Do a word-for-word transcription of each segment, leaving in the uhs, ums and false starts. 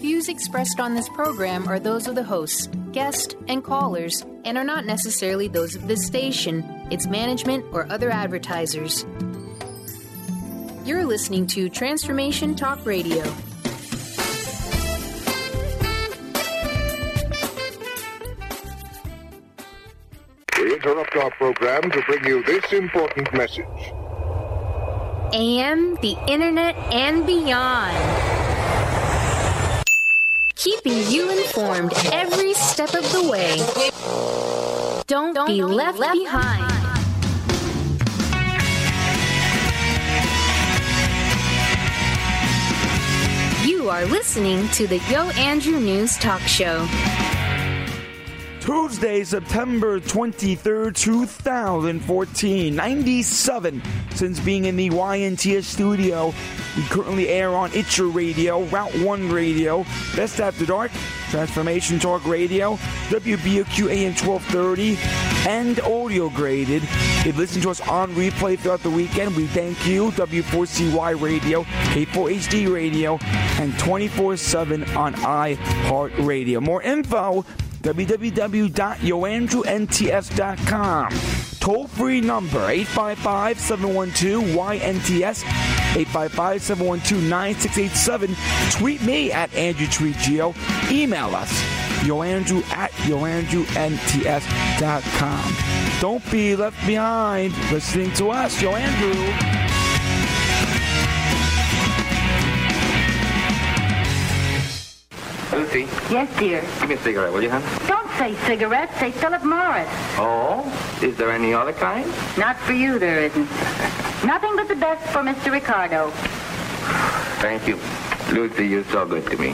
views expressed on this program are those of the hosts, guests, and callers, and are not necessarily those of this station, its management, or other advertisers. You're listening to Transformation Talk Radio. We interrupt our program to bring you this important message. A M, the Internet, and beyond. Keeping you informed every step of the way. Don't, Don't be left, left behind. You are listening to the Yo Andrew News Talk Show. Tuesday, September twenty-third, twenty fourteen, ninety-seven since being in the Y N T S studio. We currently air on Itcher Radio, Route one Radio, Best After Dark, Transformation Talk Radio, W B O Q A M twelve thirty, and audio graded. If you listen to us on replay throughout the weekend, we thank you. W four C Y Radio, K four H D Radio, and twenty-four seven on iHeartRadio. More info, w w w dot yo andrew n t s dot com. Toll-free number, eight five five, seven one two, Y N T S, eight five five, seven one two, nine six eight seven. Tweet me at Andrew Tweet Geo. Email us, yoandrew at yo andrew n t s dot com. Don't be left behind listening to us, Yo Andrew. Lucy? Yes, dear? Give me a cigarette, will you, hon? Don't say cigarette, say Philip Morris. Oh? Is there any other kind? Not for you, there isn't. Nothing but the best for Mister Ricardo. Thank you. Lucy, you're so good to me.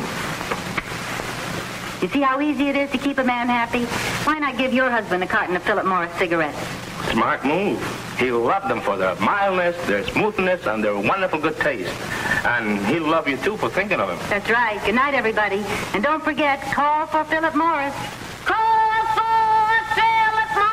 You see how easy it is to keep a man happy? Why not give your husband a carton of Philip Morris cigarettes? Smart move. He'll love them for their mildness, their smoothness, and their wonderful good taste. And he'll love you, too, for thinking of him. That's right. Good night, everybody. And don't forget, call for Philip Morris. Call for Philip Morris!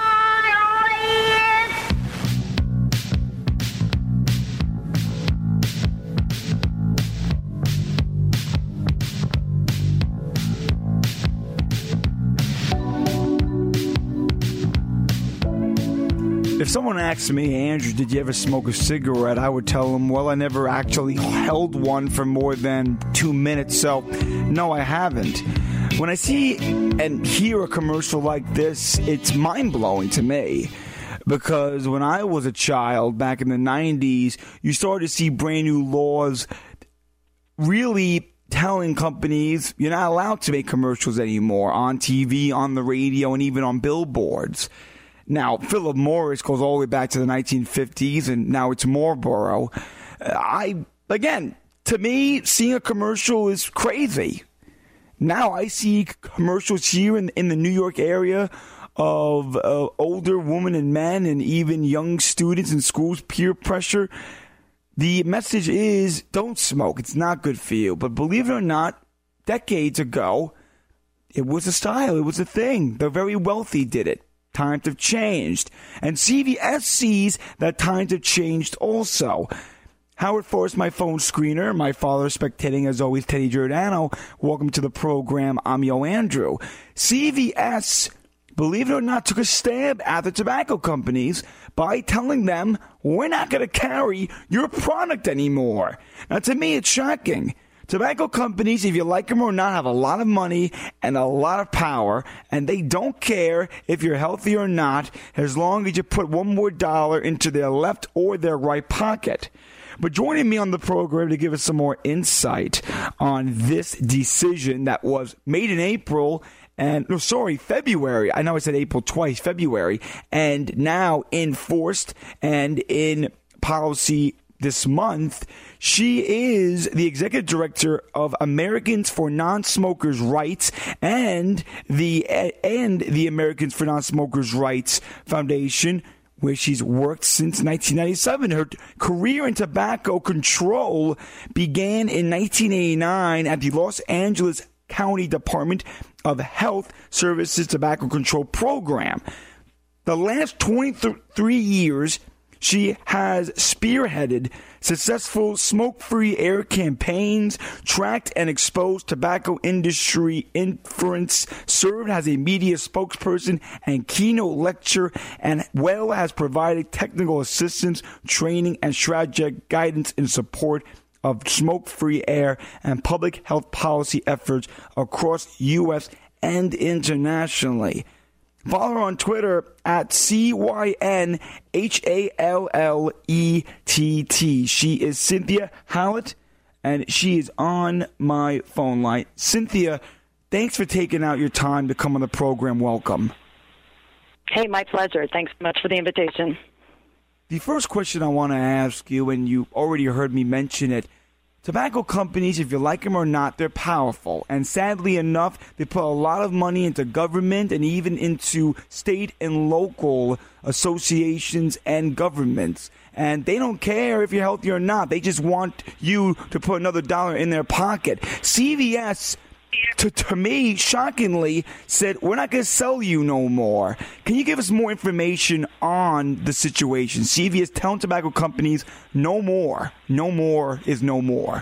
If someone asked me, Andrew, did you ever smoke a cigarette? I would tell them, well, I never actually held one for more than two minutes, so no, I haven't. When I see and hear a commercial like this, it's mind-blowing to me. Because when I was a child back in the nineties, you started to see brand new laws really telling companies you're not allowed to make commercials anymore on T V, on the radio, and even on billboards. Now, Philip Morris goes all the way back to the nineteen fifties, and now it's Marlboro. I, again, to me, seeing a commercial is crazy. Now I see commercials here in, in the New York area of uh, older women and men and even young students in schools, peer pressure. The message is, don't smoke. It's not good for you. But believe it or not, decades ago, it was a style. It was a thing. The very wealthy did it. Times have changed. And C V S sees that times have changed also. Howard Forrest, my phone screener. My father spectating, as always, Teddy Giordano. Welcome to the program. I'm Yo Andrew. C V S, believe it or not, took a stab at the tobacco companies by telling them, we're not going to carry your product anymore. Now, to me, it's shocking. Tobacco companies, if you like them or not, have a lot of money and a lot of power, and they don't care if you're healthy or not, as long as you put one more dollar into their left or their right pocket. But joining me on the program to give us some more insight on this decision that was made in April and, no, sorry, February. I know I said April twice, February, and now enforced and in policy this month. She is the executive director of Americans for Non-Smokers' Rights and the and the Americans for Non-Smokers' Rights Foundation, where she's worked since nineteen ninety-seven. Her career in tobacco control began in nineteen eighty-nine at the Los Angeles County Department of Health Services Tobacco Control Program. The last twenty-three years, She has spearheaded successful smoke-free air campaigns, tracked and exposed tobacco industry inference, served as a media spokesperson and keynote lecturer, and well has provided technical assistance, training, and strategic guidance in support of smoke-free air and public health policy efforts across U S and internationally. Follow her on Twitter at C Y N H A L L E T T. She is Cynthia Hallett, and she is on my phone line. Cynthia, thanks for taking out your time to come on the program. Welcome. Hey, my pleasure. Thanks so much for the invitation. The first question I want to ask you, and you already heard me mention it, tobacco companies, if you like them or not, they're powerful. And sadly enough, they put a lot of money into government and even into state and local associations and governments. And they don't care if you're healthy or not. They just want you to put another dollar in their pocket. C V S, to, to me, shockingly, said, we're not going to sell you no more. Can you give us more information on the situation? C V S telling tobacco companies, no more. No more is no more.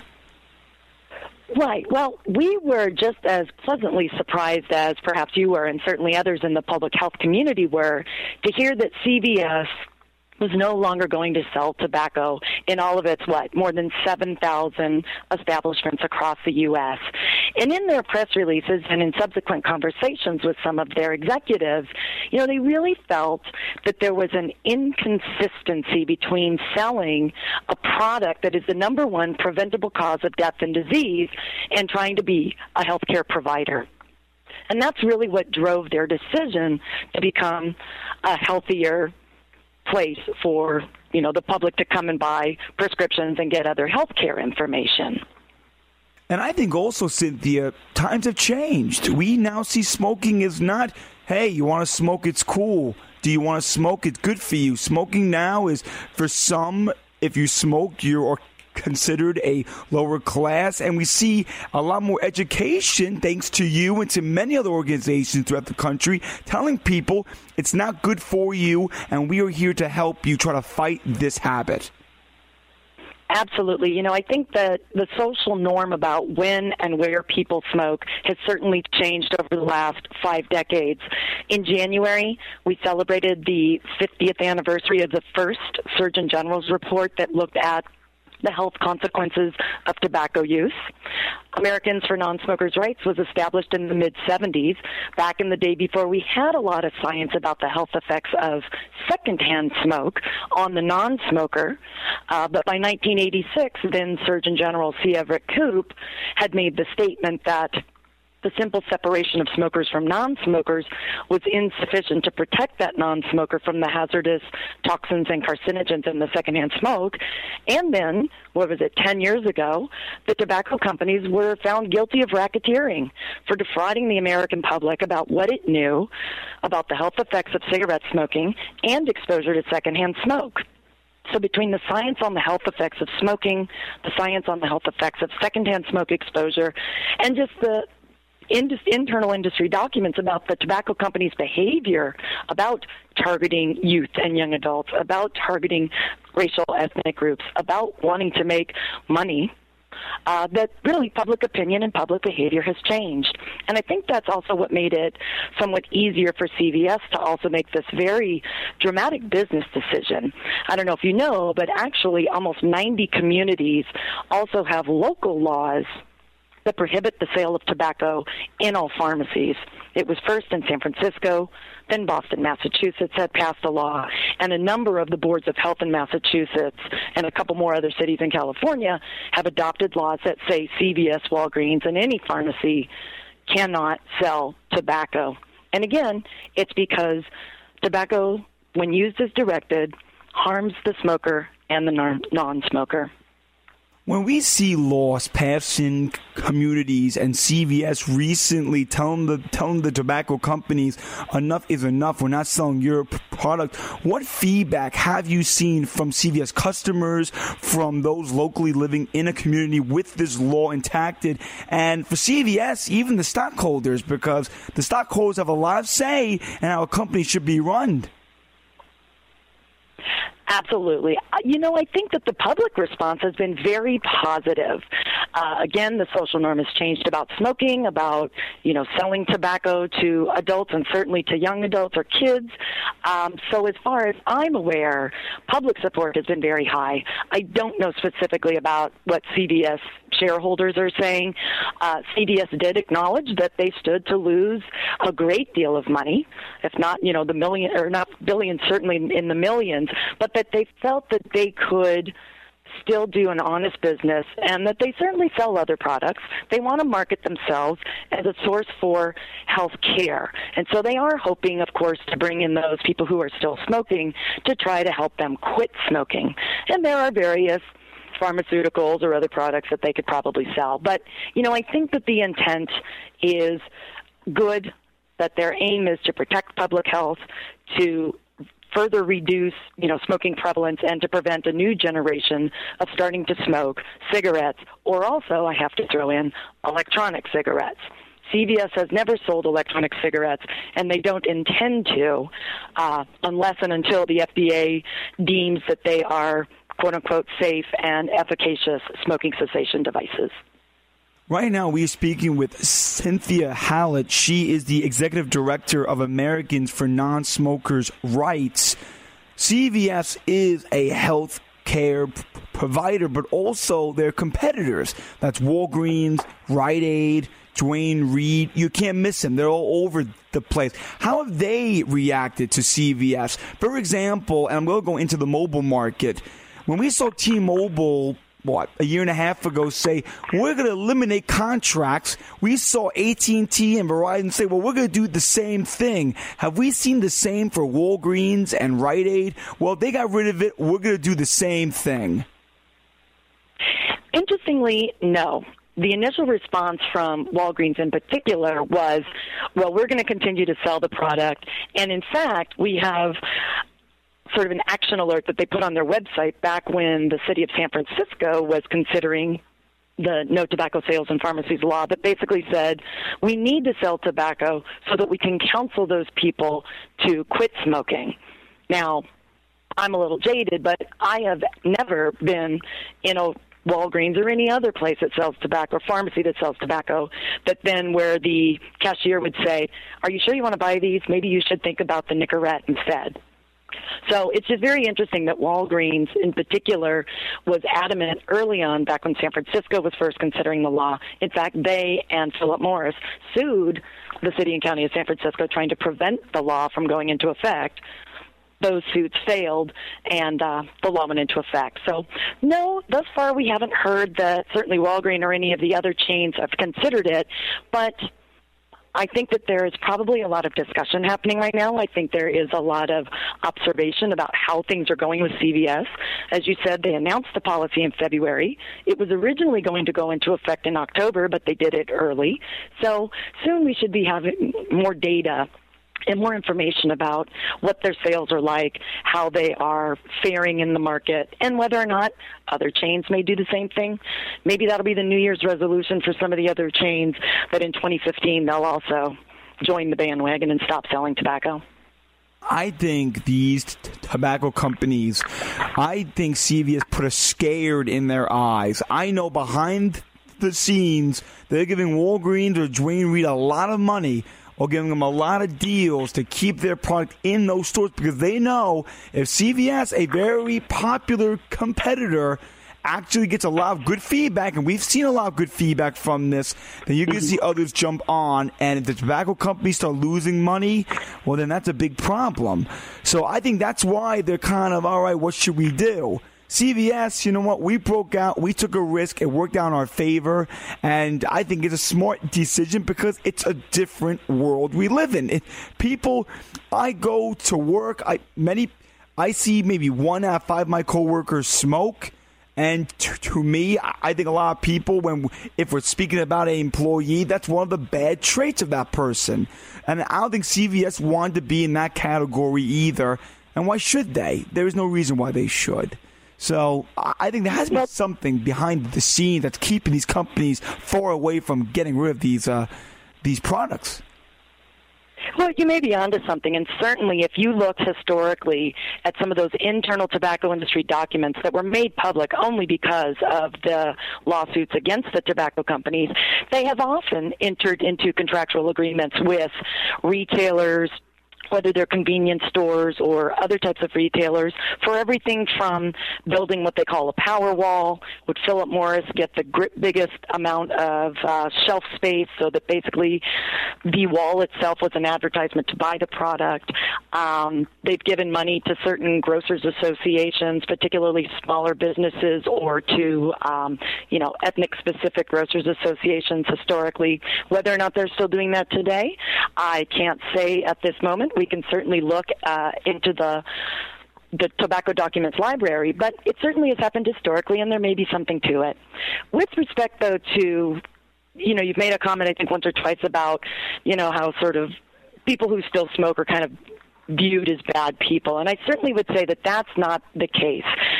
Right. Well, we were just as pleasantly surprised as perhaps you were, and certainly others in the public health community were, to hear that C V S was no longer going to sell tobacco in all of its, what, more than seven thousand establishments across the U S. And in their press releases and in subsequent conversations with some of their executives, you know, they really felt that there was an inconsistency between selling a product that is the number one preventable cause of death and disease and trying to be a healthcare provider. And that's really what drove their decision to become a healthier place for, you know, the public to come and buy prescriptions and get other health care information. And I think also, Cynthia, times have changed. We now see smoking is not, hey, you want to smoke, it's cool. Do you want to smoke? It's good for you. Smoking now is, for some, if you smoke, you're considered a lower class, and we see a lot more education thanks to you and to many other organizations throughout the country telling people it's not good for you, and we are here to help you try to fight this habit. Absolutely. You know, I think that the social norm about when and where people smoke has certainly changed over the last five decades. In January, we celebrated the fiftieth anniversary of the first Surgeon General's report that looked at the health consequences of tobacco use. Americans for Non-Smokers' Rights was established in the mid-seventies, back in the day before we had a lot of science about the health effects of secondhand smoke on the non-smoker. Uh, but by nineteen eighty-six, then Surgeon General C. Everett Koop had made the statement that the simple separation of smokers from non-smokers was insufficient to protect that non-smoker from the hazardous toxins and carcinogens in the secondhand smoke. And then, what was it, ten years ago, the tobacco companies were found guilty of racketeering for defrauding the American public about what it knew about the health effects of cigarette smoking and exposure to secondhand smoke. So between the science on the health effects of smoking, the science on the health effects of secondhand smoke exposure, and just the In- internal industry documents about the tobacco companies' behavior about targeting youth and young adults, about targeting racial ethnic groups, about wanting to make money, uh, that really public opinion and public behavior has changed. And I think that's also what made it somewhat easier for C V S to also make this very dramatic business decision. I don't know if you know, but actually almost ninety communities also have local laws that prohibit the sale of tobacco in all pharmacies. It was first in San Francisco, then Boston, Massachusetts had passed a law, and a number of the boards of health in Massachusetts and a couple more other cities in California have adopted laws that say C V S, Walgreens, and any pharmacy cannot sell tobacco. And again, it's because tobacco, when used as directed, harms the smoker and the non-smoker. When we see laws passed in communities and C V S recently telling the telling the tobacco companies enough is enough, we're not selling your product, what feedback have you seen from C V S customers, from those locally living in a community with this law enacted, and for C V S, even the stockholders, because the stockholders have a lot of say in how a company should be run? Absolutely. You know, I think that the public response has been very positive. Uh, again, the social norm has changed about smoking, about, you know, selling tobacco to adults and certainly to young adults or kids. Um, so as far as I'm aware, public support has been very high. I don't know specifically about what C V S shareholders are saying. Uh, C V S did acknowledge that they stood to lose a great deal of money, if not, you know, the million, or not billions, certainly in the millions, but that they felt that they could still do an honest business and that they certainly sell other products. They want to market themselves as a source for health care. And so they are hoping, of course, to bring in those people who are still smoking to try to help them quit smoking. And there are various pharmaceuticals or other products that they could probably sell. But, you know, I think that the intent is good, that their aim is to protect public health, to further reduce, you know, smoking prevalence and to prevent a new generation of starting to smoke cigarettes, or also, I have to throw in, electronic cigarettes. C V S has never sold electronic cigarettes, and they don't intend to uh, unless and until the F D A deems that they are, quote-unquote, safe and efficacious smoking cessation devices. Right now, we are speaking with Cynthia Hallett. She is the executive director of Americans for Non-Smokers' Rights. C V S is a health care p- provider, but also their competitors. That's Walgreens, Rite Aid, Duane Reade. You can't miss them. They're all over the place. How have they reacted to C V S? For example, and I'm going to go into the mobile market. When we saw T-Mobile, what, a year and a half ago say, we're going to eliminate contracts, we saw A T and T and Verizon say, well, we're going to do the same thing. Have we seen the same for Walgreens and Rite Aid? Well, they got rid of it. We're going to do the same thing. Interestingly, no. The initial response from Walgreens in particular was, well, we're going to continue to sell the product. And in fact, we have sort of an action alert that they put on their website back when the city of San Francisco was considering the no tobacco sales in pharmacies law that basically said we need to sell tobacco so that we can counsel those people to quit smoking. Now, I'm a little jaded, but I have never been in a Walgreens or any other place that sells tobacco, or pharmacy that sells tobacco, but then where the cashier would say, are you sure you want to buy these? Maybe you should think about the Nicorette instead. So it's just very interesting that Walgreens in particular was adamant early on, back when San Francisco was first considering the law. In fact, they and Philip Morris sued the city and county of San Francisco trying to prevent the law from going into effect. Those suits failed, and uh, the law went into effect. So, no, thus far we haven't heard that certainly Walgreens or any of the other chains have considered it, but I think that there is probably a lot of discussion happening right now. I think there is a lot of observation about how things are going with C V S. As you said, they announced the policy in February. It was originally going to go into effect in October, but they did it early. So soon we should be having more data and more information about what their sales are like, how they are faring in the market, and whether or not other chains may do the same thing. Maybe that'll be the New Year's resolution for some of the other chains, that in twenty fifteen they'll also join the bandwagon and stop selling tobacco. I think these t- tobacco companies, I think C V S put a scared in their eyes. I know behind the scenes they're giving Walgreens or Duane Reade a lot of money, or giving them a lot of deals to keep their product in those stores, because they know if C V S, a very popular competitor, actually gets a lot of good feedback, and we've seen a lot of good feedback from this, then you're going to see others jump on, and if the tobacco companies start losing money, well, then that's a big problem. So I think that's why they're kind of, all right, what should we do? C V S, you know what, we broke out, we took a risk, it worked out in our favor, and I think it's a smart decision because it's a different world we live in. It, people, I go to work, I many, I see maybe one out of five of my coworkers smoke, and to, to me, I think a lot of people, when if we're speaking about an employee, that's one of the bad traits of that person. And I don't think C V S wanted to be in that category either, and why should they? There is no reason why they should. So I think there has to be something behind the scene that's keeping these companies far away from getting rid of these uh, these products. Well, you may be onto something, and certainly if you look historically at some of those internal tobacco industry documents that were made public only because of the lawsuits against the tobacco companies, they have often entered into contractual agreements with retailers, whether they're convenience stores or other types of retailers, for everything from building what they call a power wall. Would Philip Morris get the gr- biggest amount of uh, shelf space so that basically the wall itself was an advertisement to buy the product? Um, they've given money to certain grocers associations, particularly smaller businesses, or to, um, you know, ethnic-specific grocers associations historically. Whether or not they're still doing that today, I can't say at this moment. We can certainly look uh, into the the tobacco documents library, but it certainly has happened historically, and there may be something to it. With respect, though, to, you know, you've made a comment, I think, once or twice about, you know, how sort of people who still smoke are kind of viewed as bad people, and I certainly would say that that's not the case.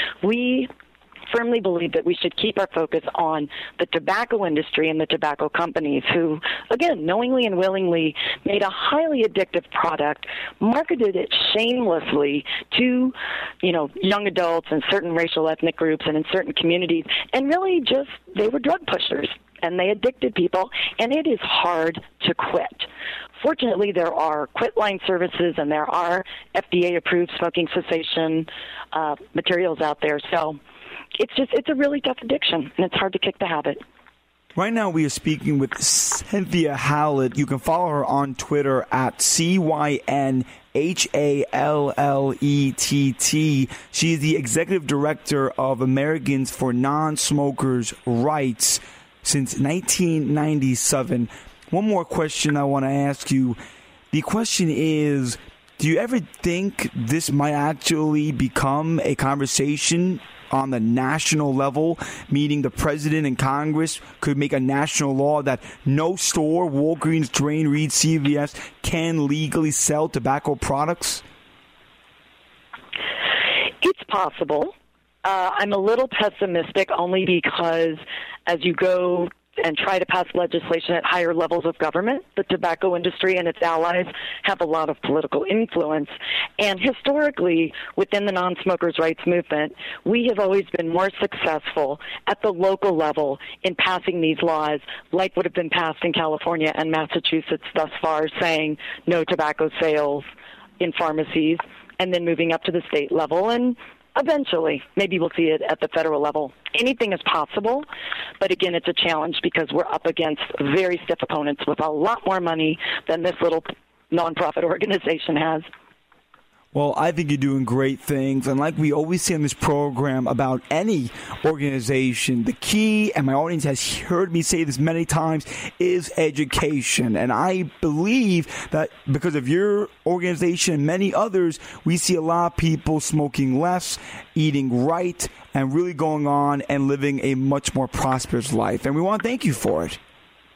We firmly believe that we should keep our focus on the tobacco industry and the tobacco companies who, again, knowingly and willingly made a highly addictive product, marketed it shamelessly to, you know, young adults and certain racial ethnic groups and in certain communities, and really just, they were drug pushers and they addicted people, and it is hard to quit. Fortunately, there are quit line services and there are F D A-approved smoking cessation uh, materials out there, so it's just, it's a really tough addiction, and it's hard to kick the habit. Right now we are speaking with Cynthia Hallett. You can follow her on Twitter at C Y N H A L L E T T. She is the executive director of Americans for Non-Smokers' Rights since nineteen ninety-seven. One more question I want to ask you. The question is, do you ever think this might actually become a conversation on the national level, meaning the president and Congress could make a national law that no store, Walgreens, Duane Reade, C V S, can legally sell tobacco products? It's possible. Uh, I'm a little pessimistic only because as you go and try to pass legislation at higher levels of government, the tobacco industry and its allies have a lot of political influence. And historically, within the non-smokers' rights movement, we have always been more successful at the local level in passing these laws, like what have been passed in California and Massachusetts thus far, saying no tobacco sales in pharmacies, and then moving up to the state level, and eventually, maybe we'll see it at the federal level. Anything is possible, but again, it's a challenge because we're up against very stiff opponents with a lot more money than this little nonprofit organization has. Well, I think you're doing great things. And like we always say on this program about any organization, the key, and my audience has heard me say this many times, is education. And I believe that because of your organization and many others, we see a lot of people smoking less, eating right, and really going on and living a much more prosperous life. And we want to thank you for it.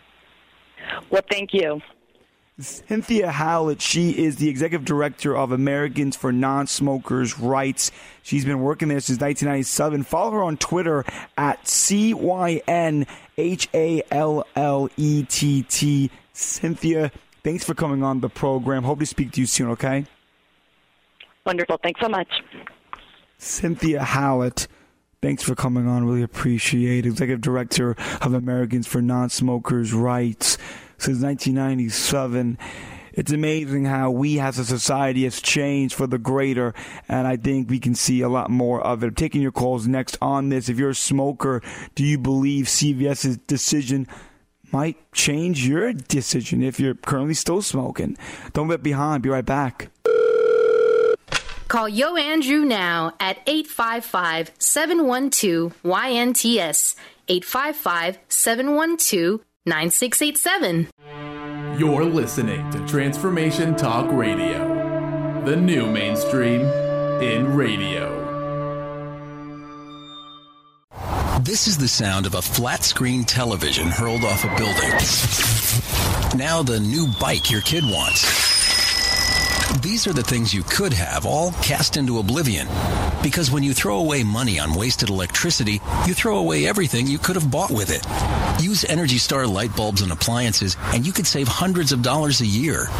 Well, thank you. Cynthia Hallett, she is the executive director of Americans for Non-Smokers' Rights. She's been working there since nineteen ninety-seven. Follow her on Twitter at C Y N H A L L E T T. Cynthia, thanks for coming on the program. Hope to speak to you soon, okay? Wonderful. Thanks so much. Cynthia Hallett, thanks for coming on. Really appreciate it. Executive director of Americans for Non-Smokers' Rights since nineteen ninety-seven. It's amazing how we as a society has changed for the greater, and I think we can see a lot more of it. I'm taking your calls next on this. If you're a smoker, do you believe CVS's decision might change your decision if you're currently still smoking? Don't get behind. Be right back. Call Yo Andrew now at eight five five, seven one two, Y N T S, eight five five, seven one two, nine six eight seven. You're listening to Transformation Talk Radio, the new mainstream in radio. This is the sound of a flat-screen television hurled off a building. Now the new bike your kid wants. These are the things you could have, all cast into oblivion. Because when you throw away money on wasted electricity, you throw away everything you could have bought with it. Use Energy Star light bulbs and appliances, and you could save hundreds of dollars a year.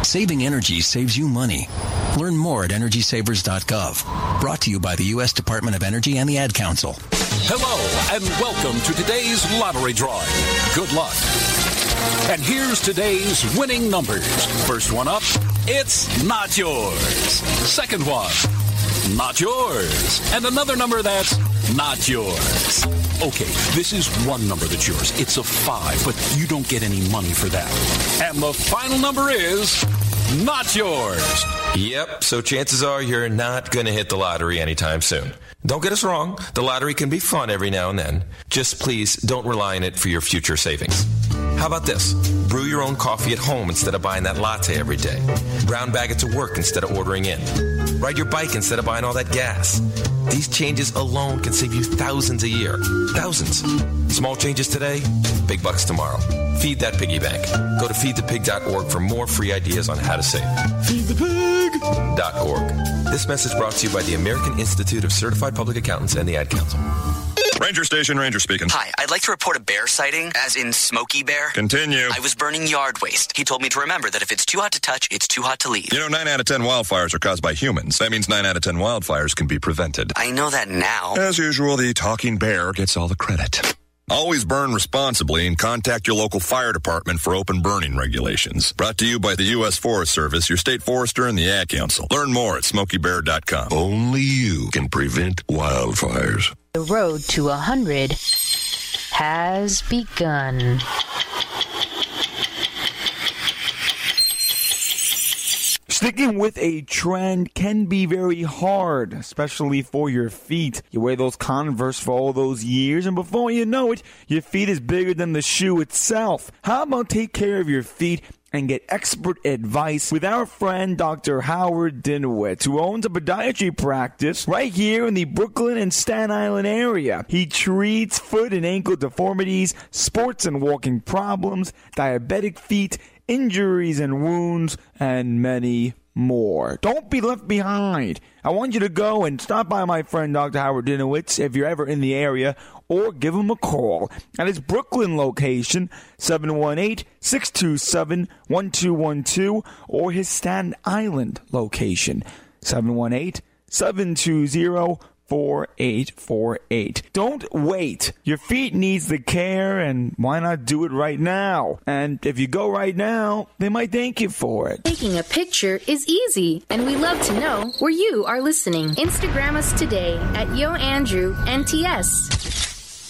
Saving energy saves you money. Learn more at energy savers dot gov. Brought to you by the U S Department of Energy and the Ad Council. Hello, and welcome to today's lottery drawing. Good luck. And here's today's winning numbers. First one up, it's not yours. Second one, not yours. And another number that's not yours. Okay, this is one number that's yours. It's a five, but you don't get any money for that. And the final number is not yours. Yep, so chances are you're not going to hit the lottery anytime soon. Don't get us wrong, the lottery can be fun every now and then. Just please don't rely on it for your future savings. How about this? Brew your own coffee at home instead of buying that latte every day. Brown bag it to work instead of ordering in. Ride your bike instead of buying all that gas. These changes alone can save you thousands a year. Thousands. Small changes today, big bucks tomorrow. Feed that piggy bank. Go to feed the pig dot org for more free ideas on how to save. feed the pig dot org. This message brought to you by the American Institute of Certified Public Accountants and the Ad Council. Ranger Station, Ranger speaking. Hi, I'd like to report a bear sighting, as in Smokey Bear. Continue. I was burning yard waste. He told me to remember that if it's too hot to touch, it's too hot to leave. You know, nine out of ten wildfires are caused by humans. That means nine out of ten wildfires can be prevented. I know that now. As usual, the talking bear gets all the credit. Always burn responsibly and contact your local fire department for open burning regulations. Brought to you by the U S Forest Service, your state forester, and the Ad Council. Learn more at smokey bear dot com. Only you can prevent wildfires. The road to one hundred has begun. Sticking with a trend can be very hard, especially for your feet. You wear those Converse for all those years, and before you know it, your feet is bigger than the shoe itself. How about take care of your feet and get expert advice with our friend Doctor Howard Dinowitz, who owns a podiatry practice right here in the Brooklyn and Staten Island area. He treats foot and ankle deformities, sports and walking problems, diabetic feet, injuries and wounds, and many more. Don't be left behind. I want you to go and stop by my friend Doctor Howard Dinowitz if you're ever in the area, or give him a call at his Brooklyn location, seven one eight, six two seven, one two one two, or his Staten Island location, seven one eight, seven two zero, four eight four eight. Don't wait. Your feet needs the care, and why not do it right now? And if you go right now, they might thank you for it. Taking a picture is easy, and we love to know where you are listening. Instagram us today at YoAndrewNTS.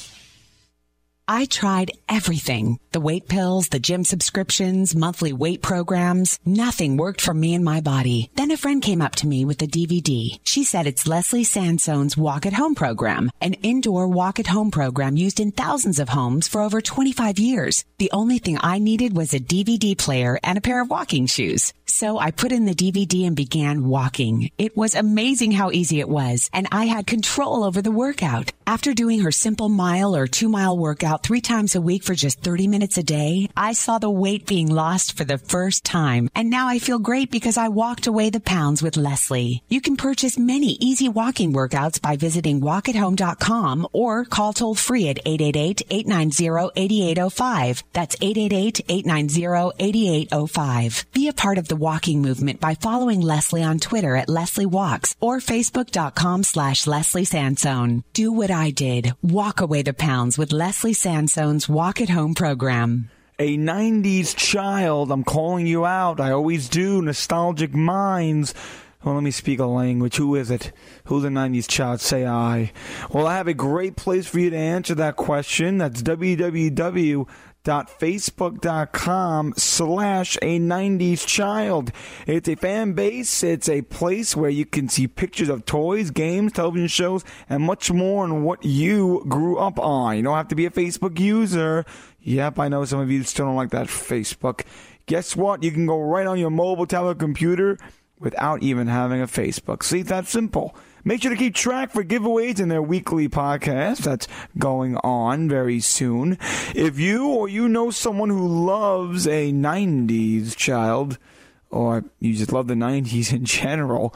I tried everything. The weight pills, the gym subscriptions, monthly weight programs. Nothing worked for me and my body. Then a friend came up to me with a D V D. She said it's Leslie Sansone's Walk at Home program, an indoor walk at home program used in thousands of homes for over twenty-five years. The only thing I needed was a D V D player and a pair of walking shoes. So I put in the D V D and began walking. It was amazing how easy it was, and I had control over the workout. After doing her simple mile or two mile workout three times a week for just thirty minutes a day, I saw the weight being lost for the first time. And now I feel great because I walked away the pounds with Leslie. You can purchase many easy walking workouts by visiting walk at home dot com or call toll free at eight eight eight, eight nine zero, eight eight zero five. That's eight eight eight, eight nine zero, eight eight zero five. Be a part of the walking movement by following Leslie on Twitter at Leslie Walks or facebook dot com slash Leslie Sansone. Do what I did. Walk away the pounds with Leslie Sansone's Walk at Home program. A nineties child, I'm calling you out. I always do. Nostalgic minds. Well, let me speak a language. Who is it? Who's a nineties child? Say I. Well, I have a great place for you to answer that question. That's w w w dot facebook dot com slash a nineties child. It's a fan base. It's a place where you can see pictures of toys, games, television shows, and much more on what you grew up on. You don't have to be a Facebook user. Yep, I know some of you still don't like that Facebook. Guess what? You can go right on your mobile, tablet, computer without even having a Facebook. See, that's simple. Make sure to keep track for giveaways in their weekly podcast that's going on very soon. If you or you know someone who loves a nineties child, or you just love the nineties in general,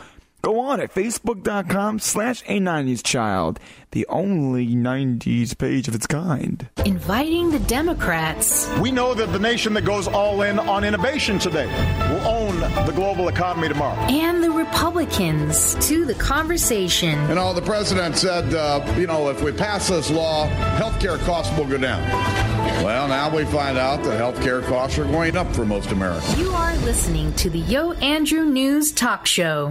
Go on at facebook.com slash a nineties child, the only nineties page of its kind. Inviting the Democrats. We know that the nation that goes all in on innovation today will own the global economy tomorrow. And the Republicans to the conversation. You know, the president said, uh, you know, if we pass this law, health care costs will go down. Well, now we find out that health care costs are going up for most Americans. You are listening to the Yo Andrew News Talk Show.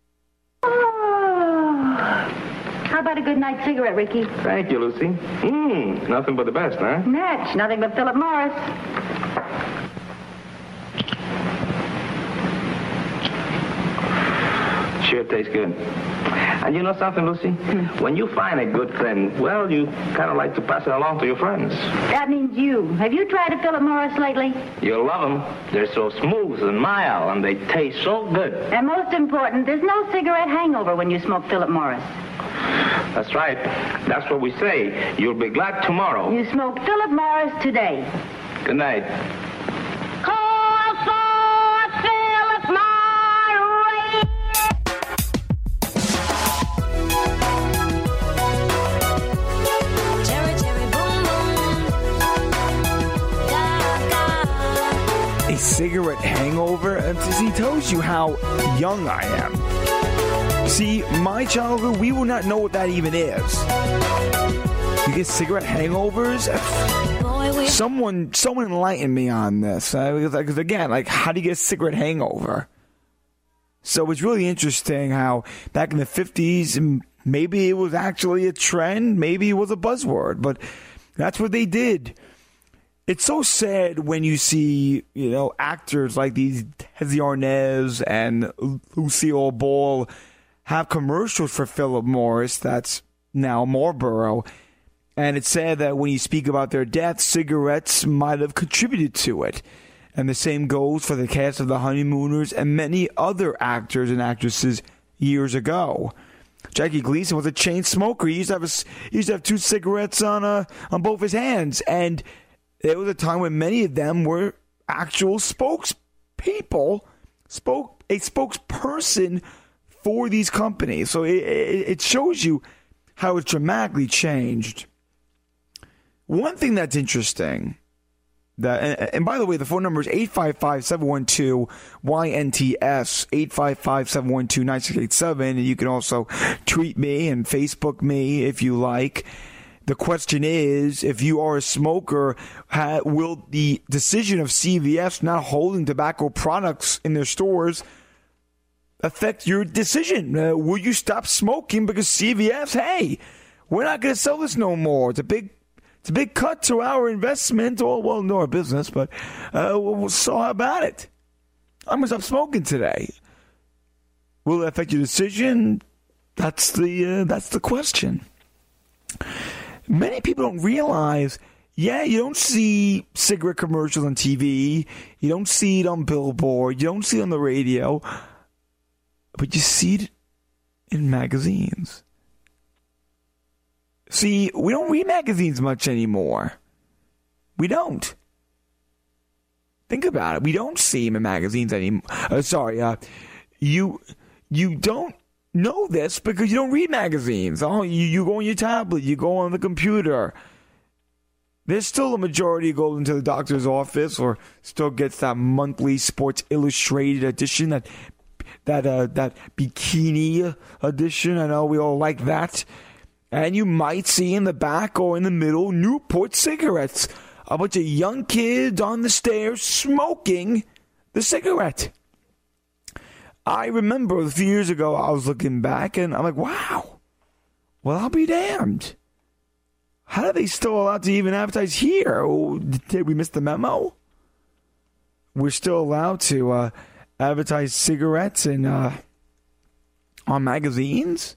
Oh. How about a good night cigarette, Ricky? Thank you, Lucy. Mmm, nothing but the best, huh? Natch, nothing but Philip Morris. Sure tastes good. And you know something, Lucy? Hmm. When you find a good friend, well, you kind of like to pass it along to your friends. That means you. Have you tried a Philip Morris lately? You'll love them. They're so smooth and mild, and they taste so good. And most important, there's no cigarette hangover when you smoke Philip Morris. That's right. That's what we say. You'll be glad tomorrow. You smoke Philip Morris today. Good night. Call for Philip Morris. A cigarette hangover? He tells you how young I am. See, my childhood, we will not know what that even is. You get cigarette hangovers? Someone, someone enlighten me on this. Because, uh, again, like, how do you get a cigarette hangover? So it's really interesting how back in the fifties, maybe it was actually a trend, maybe it was a buzzword, but that's what they did. It's so sad when you see, you know, actors like these Desi Arnaz and Lucille Ball have commercials for Philip Morris, that's now Marlboro. And it's sad that when you speak about their death, cigarettes might have contributed to it. And the same goes for the cast of The Honeymooners and many other actors and actresses years ago. Jackie Gleason was a chain smoker. He used to have, a, he used to have two cigarettes on, uh, on both his hands. And there was a time when many of them were actual spokespeople, spoke a spokesperson for these companies. So it, it shows you how it's dramatically changed. One thing that's interesting, that and, and by the way, the phone number is eight five five, seven one two, Y N T S, eight five five, seven one two, nine six eight seven, and you can also tweet me and Facebook me if you like. The question is, if you are a smoker, ha, will the decision of C V S not holding tobacco products in their stores affect your decision? Uh, will you stop smoking because C V S, hey, we're not going to sell this no more. It's a big it's a big cut to our investment, or, well, no, our business, but uh, so how about it? I'm going to stop smoking today. Will it affect your decision? That's the uh, that's the question. Many people don't realize, yeah, you don't see cigarette commercials on T V. You don't see it on billboard. You don't see it on the radio. But you see it in magazines. See, we don't read magazines much anymore. We don't. Think about it. We don't see them in magazines anymore. Uh, sorry, uh, you you don't know this because you don't read magazines. Oh, you, you go on your tablet, you go on the computer. There's still a majority who goes into the doctor's office or still gets that monthly Sports Illustrated edition, that that uh, that bikini edition. I know we all like that. And you might see in the back or in the middle Newport cigarettes. A bunch of young kids on the stairs smoking the cigarette. I remember a few years ago, I was looking back and I'm like, wow, well, I'll be damned. How are they still allowed to even advertise here? Oh, did we miss the memo? We're still allowed to uh, advertise cigarettes in, uh, on magazines?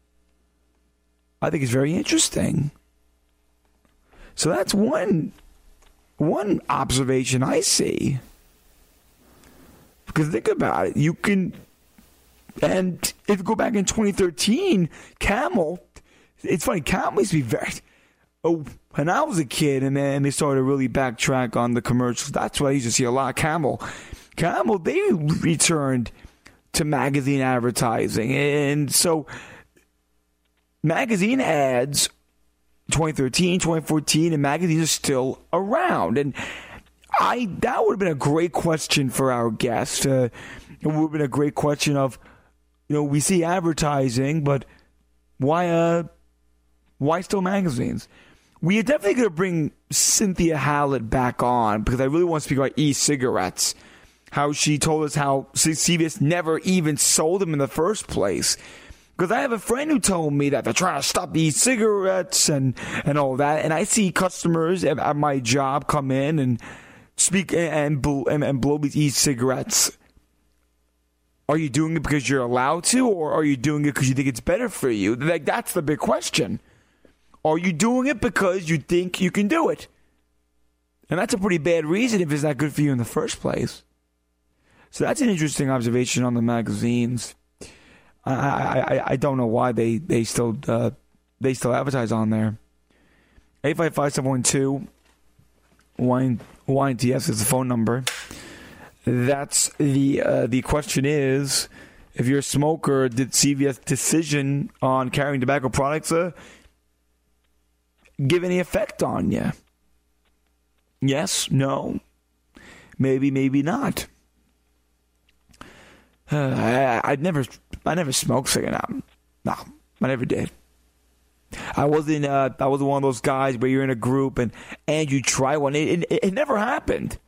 I think it's very interesting. So that's one, one observation I see. Because think about it. You can... And if you go back in twenty thirteen, Camel, it's funny, Camel used to be very, oh, when I was a kid and then they started to really backtrack on the commercials, that's what I used to see a lot, Camel. Camel, they returned to magazine advertising. And so magazine ads, twenty thirteen, twenty fourteen, and magazines are still around. And I that would have been a great question for our guest. Uh, it would have been a great question of, you know, we see advertising, but why uh, why still magazines? We are definitely going to bring Cynthia Hallett back on because I really want to speak about e-cigarettes. How she told us how C V S never even sold them in the first place. Because I have a friend who told me that they're trying to stop e-cigarettes and, and all that. And I see customers at, at my job come in and speak and, and, and blow these e-cigarettes. Are you doing it because you're allowed to, or are you doing it because you think it's better for you? Like, that's the big question. Are you doing it because you think you can do it? And that's a pretty bad reason if it's not good for you in the first place. So that's an interesting observation on the magazines. I I, I don't know why they they still uh, they still advertise on there. eight five five, seven one two, Y N T S is the phone number. That's the uh, the question is, if you're a smoker, did C V S decision on carrying tobacco products uh, give any effect on you? Yes, no, maybe, maybe not. Uh, I, I never, I never smoked cigarette. No, I never did. I wasn't. Uh, I was one of those guys where you're in a group and and you try one. It, it, it never happened.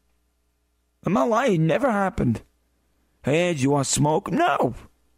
I'm not lying. It never happened. Hey, do you want to smoke? No.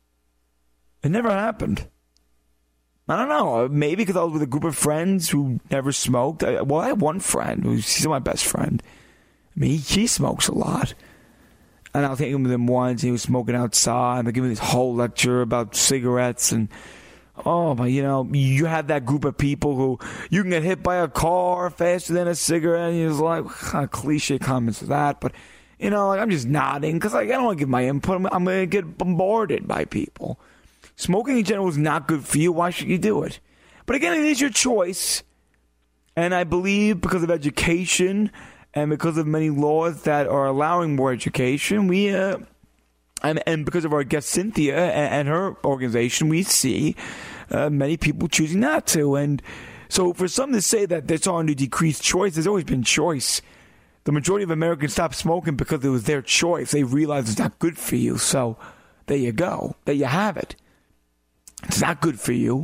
It never happened. I don't know. Maybe because I was with a group of friends who never smoked. I, well, I have one friend who's he's my best friend. I mean, he, he smokes a lot. And I was hanging with him once, and he was smoking outside, and they gave me this whole lecture about cigarettes, and, oh, but, you know, you have that group of people who, you can get hit by a car faster than a cigarette, and you're just like, what kind of cliche comments is that? But, you know, like, I'm just nodding, because, like, I don't want to give my input. I'm, I'm going to get bombarded by people. Smoking in general is not good for you. Why should you do it? But, again, it is your choice, and I believe because of education and because of many laws that are allowing more education, we, uh, and, and because of our guest Cynthia and, and her organization, we see uh, many people choosing not to. And so for some to say that they're trying to decrease choice, there's always been choice. The majority of Americans stopped smoking because it was their choice. They realized it's not good for you. So there you go. There you have it. It's not good for you.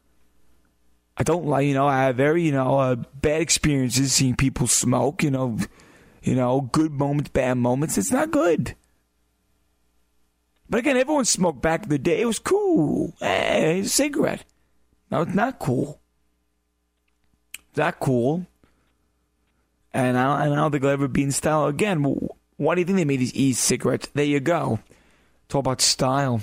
I don't like, you know, I have very, you know, uh, bad experiences seeing people smoke, you know, you know, good moments, bad moments. It's not good. But again, everyone smoked back in the day. It was cool. Hey, it's a cigarette. No, it's not cool. It's not cool. And I, and I don't think it'll ever be in style again. Why do you think they made these e-cigarettes? There you go. It's all about style.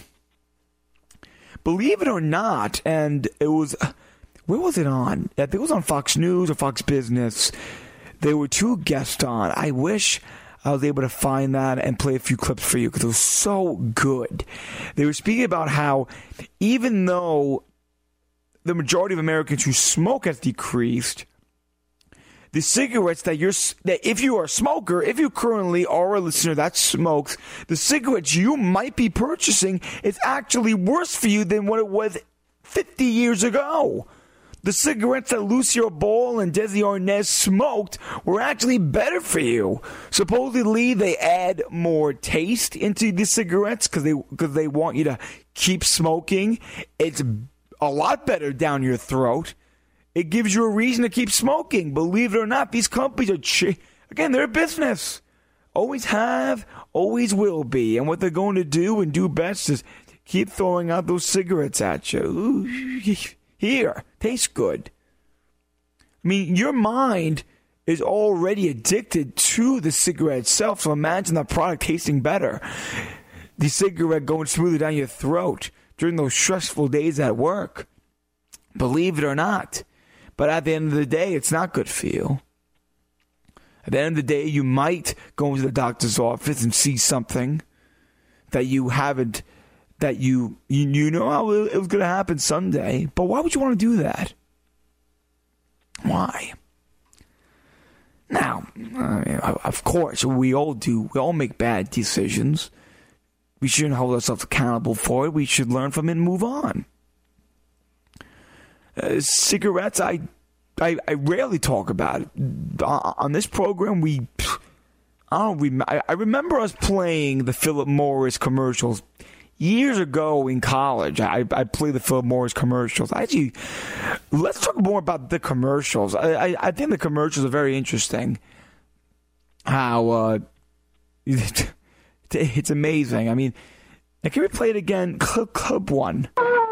Believe it or not, and it was... Where was it on? I think it was on Fox News or Fox Business. There were two guests on. I wish I was able to find that and play a few clips for you because it was so good. They were speaking about how even though the majority of Americans who smoke has decreased, the cigarettes that you're, that if you are a smoker, if you currently are a listener that smokes, the cigarettes you might be purchasing is actually worse for you than what it was fifty years ago. The cigarettes that Lucille Ball and Desi Arnaz smoked were actually better for you. Supposedly, they add more taste into the cigarettes because they because they want you to keep smoking. It's a lot better down your throat. It gives you a reason to keep smoking. Believe it or not, these companies are, ch- again, they're a business. Always have, always will be. And what they're going to do and do best is keep throwing out those cigarettes at you. Ooh, here, tastes good. I mean, your mind is already addicted to the cigarette itself, so imagine the product tasting better. The cigarette going smoothly down your throat during those stressful days at work. Believe it or not. But at the end of the day, it's not good for you. At the end of the day, you might go into the doctor's office and see something that you haven't that you you, you know oh, it was going to happen someday. But why would you want to do that? Why? Now, I mean, of course, we all do. We all make bad decisions. We shouldn't hold ourselves accountable for it. We should learn from it and move on. Uh, cigarettes, I, I I rarely talk about it. Uh, on this program, we... I don't rem- I, I remember us playing the Philip Morris commercials years ago in college. I, I played the Philip Morris commercials. Actually, let's talk more about the commercials. I, I, I think the commercials are very interesting. How uh, it's amazing. I mean, can we play it again? Clip, clip one.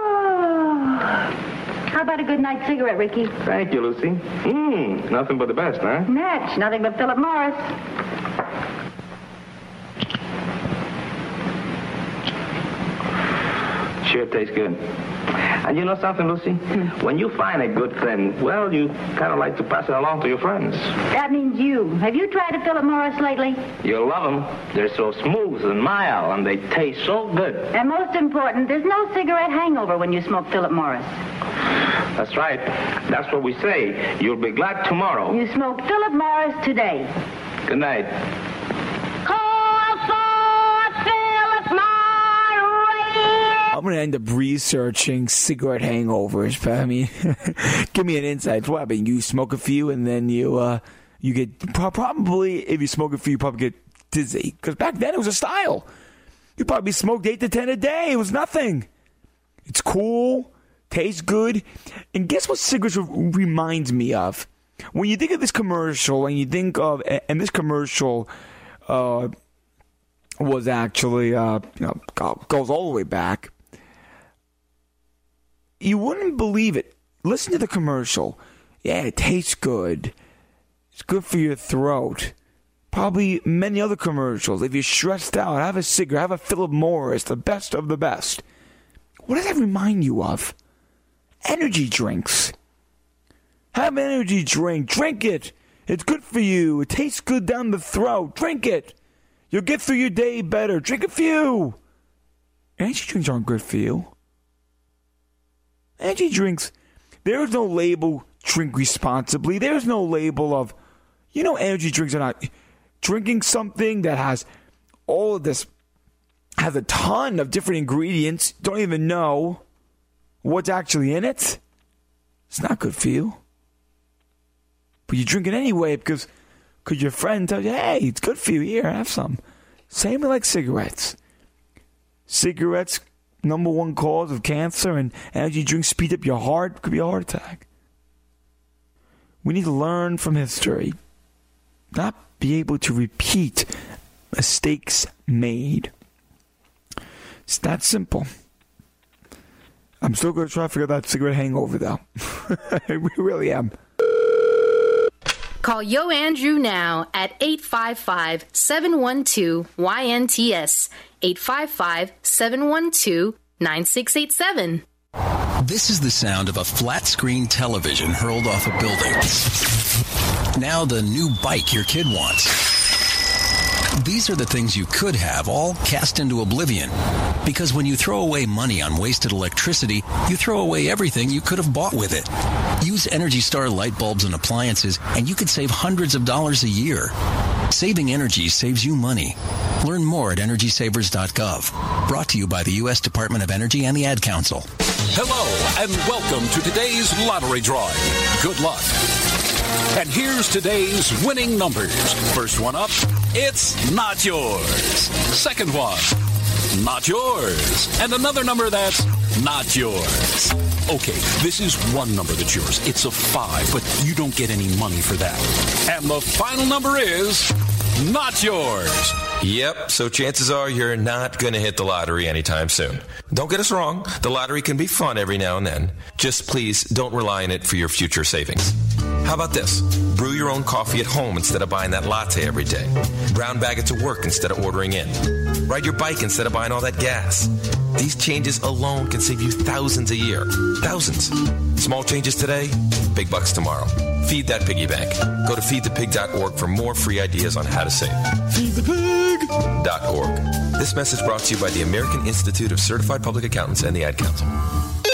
How about a good night cigarette, Ricky? Thank you, Lucy. Mmm, nothing but the best, huh? Natch, nothing but Philip Morris. Sure tastes good. And you know something, Lucy? Hmm. When you find a good thing, well, you kind of like to pass it along to your friends. That means you. Have you tried a Philip Morris lately? You'll love them. They're so smooth and mild, and they taste so good. And most important, there's no cigarette hangover when you smoke Philip Morris. That's right. That's what we say. You'll be glad tomorrow. You smoke Philip Morris today. Good night. I'm going to end up researching cigarette hangovers, but I mean, give me an insight. What I mean, you smoke a few and then you uh, you get, probably, if you smoke a few, you probably get dizzy. Because back then it was a style. You probably smoked eight to ten a day. It was nothing. It's cool, tastes good. And guess what cigarettes reminds me of? When you think of this commercial, and you think of, and this commercial uh, was actually, uh, you know, goes all the way back. You wouldn't believe it. Listen to the commercial. Yeah, it tastes good. It's good for your throat. Probably many other commercials. If you're stressed out, have a cigarette, have a Philip Morris, the best of the best. What does that remind you of? Energy drinks. Have an energy drink. Drink it. It's good for you. It tastes good down the throat. Drink it. You'll get through your day better. Drink a few. Energy drinks aren't good for you. Energy drinks, there is no label, drink responsibly. There's no label of, you know, energy drinks are not, drinking something that has all of this, has a ton of different ingredients, don't even know what's actually in it. It's not good for you. But you drink it anyway because because your friend tells you, hey, it's good for you. Here, have some. Same with like cigarettes. Cigarettes, number one cause of cancer, and energy drinks speed up your heart. Could be a heart attack. We need to learn from history. Not be able to repeat mistakes made. It's that simple. I'm still going to try to figure out that cigarette hangover, though. I really am. Call Yo Andrew now at eight five five, seven one two, Y N T S, eight five five, seven one two, nine six eight seven. This is the sound of a flat-screen television hurled off a building. Now the new bike your kid wants. These are the things you could have all cast into oblivion. Because when you throw away money on wasted electricity, you throw away everything you could have bought with it. Use Energy Star light bulbs and appliances, and you could save hundreds of dollars a year. Saving energy saves you money. Learn more at energy savers dot gov. Brought to you by the U S Department of Energy and the Ad Council. Hello, and welcome to today's lottery drawing. Good luck. And here's today's winning numbers. First one up, it's not yours. Second one, not yours. And another number that's not yours. Okay, this is one number that's yours. It's a five, but you don't get any money for that. And the final number is not yours. Yep, so chances are you're not going to hit the lottery anytime soon. Don't get us wrong, the lottery can be fun every now and then. Just please don't rely on it for your future savings. How about this? Brew your own coffee at home instead of buying that latte every day. Brown bag it to work instead of ordering in. Ride your bike instead of buying all that gas. These changes alone can save you thousands a year. Thousands. Small changes today, big bucks tomorrow. Feed that piggy bank. Go to feed the pig dot org for more free ideas on how to save. feed the pig dot org. This message brought to you by the American Institute of Certified Public Accountants and the Ad Council.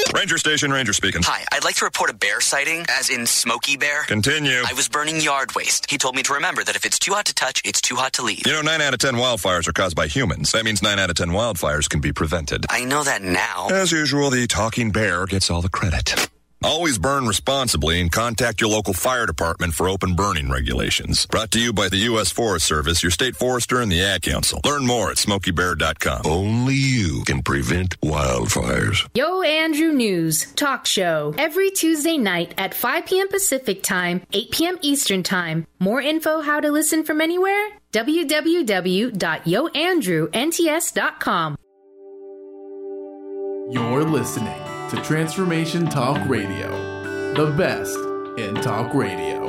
Ranger Station, Ranger speaking. Hi, I'd like to report a bear sighting, as in Smokey Bear. Continue. I was burning yard waste. He told me to remember that if it's too hot to touch, it's too hot to leave. You know, nine out of ten wildfires are caused by humans. That means nine out of ten wildfires can be prevented. I know that now. As usual, the talking bear gets all the credit. Always burn responsibly and contact your local fire department for open burning regulations. Brought to you by the U S Forest Service, your state forester, and the Ad Council. Learn more at smokey bear dot com. Only you can prevent wildfires. Yo Andrew News Talk Show. Every Tuesday night at five p.m. Pacific Time, eight p.m. Eastern Time. More info how to listen from anywhere? w w w dot yo andrew n t s dot com. You're listening to Transformation Talk Radio, the best in talk radio.